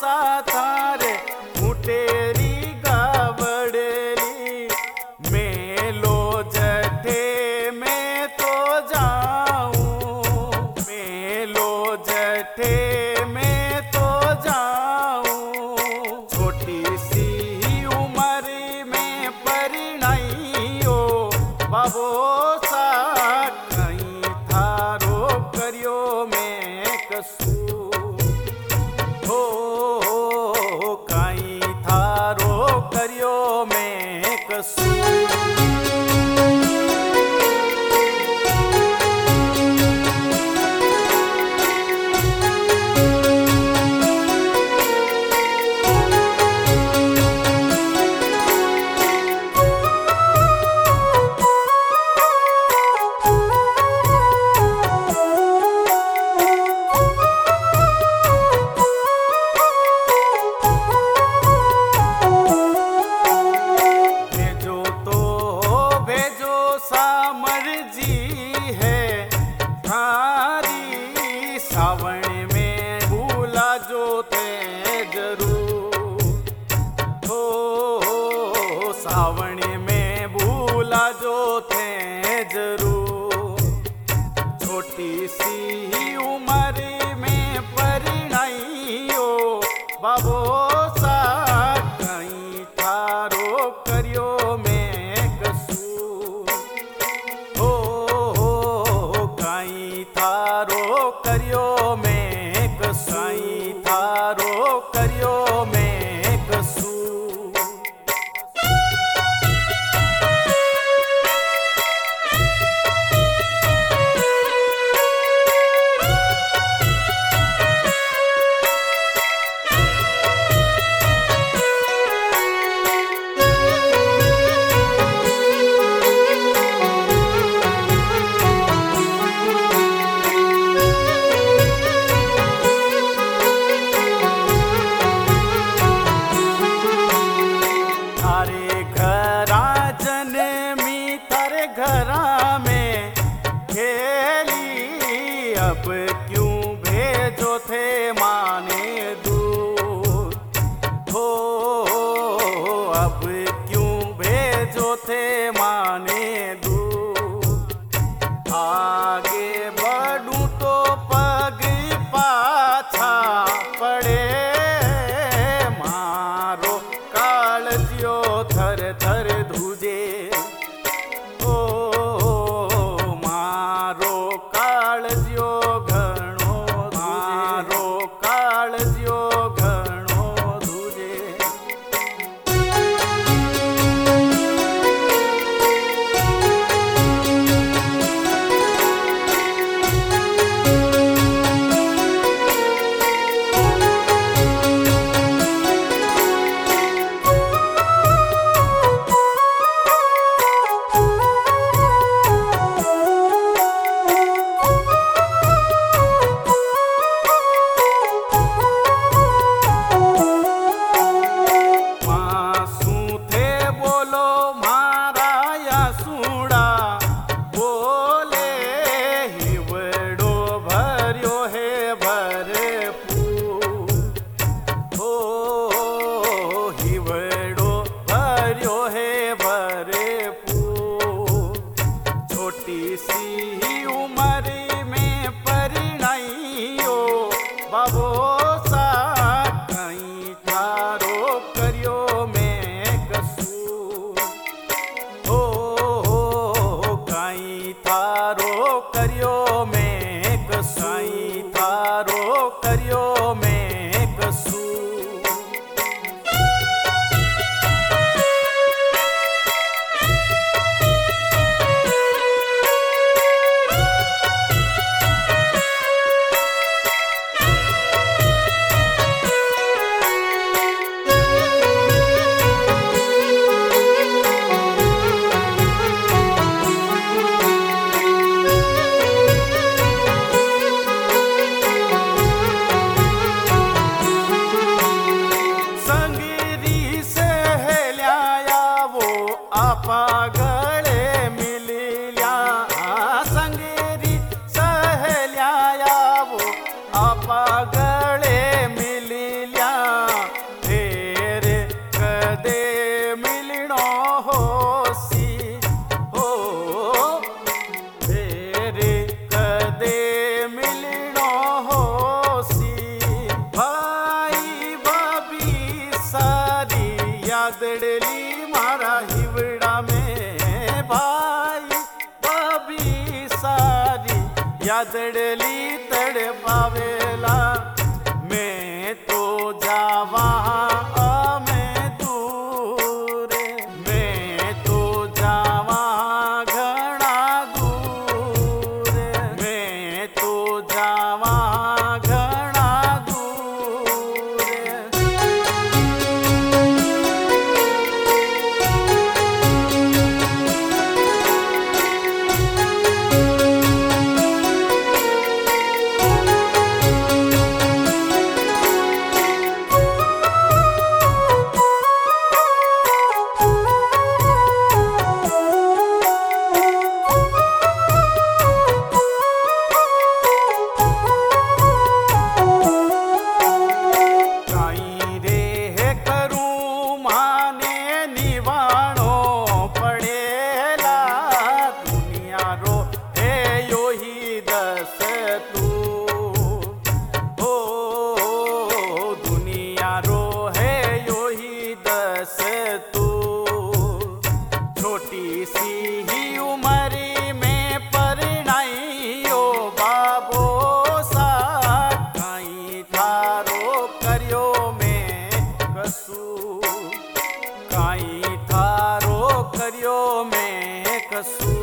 सा थारे मुटेरी गावड़ेली मेलो जठे में तो जाऊं, मेलो जठे में तो जाऊं। छोटी सी उम्र में परिणाइयो बाबो सा कहीं थारो करियो में कसूर। हो कहीं थारो करियो में कसूर। सावन में भूला जो थे जरूर। हो सावन में भूला जो थे जरूर। छोटी सी उम्र में परिणाइयो बाबो सा कहीं थारो करियो में कसूर। हो कहीं थारो करियो में कसाई थारो करियो में कसूर। घरा में खेली अब क्यों भेजो थे माने दूर। हो अब क्यों भेजो थे माने दूर। आगे बढ़ूं तो पग पाछा पड़े मारो कालजियो थर थर धूजे। छोटी सी उम्र में परिणाइयो बाबो सा कहीं थारो करियो में कसूर। हो कहीं थारो करियो में कसाई थारो करियो में कसूर। गले मिलिया संगेरी सहेलिया वो आपा गले मिलिया। यादड़ली मारा हिवड़ा में भाई बबी सारी यादड़ली तड़ पावेला मैं तो जावा मैं दूर मैं तो जावा घना दूर मैं तो जावा घना दूर छोटी सी ही उमरी में परणाइयो बाबो सा काई थारो करियो में कसू काई थारो करियो में कसू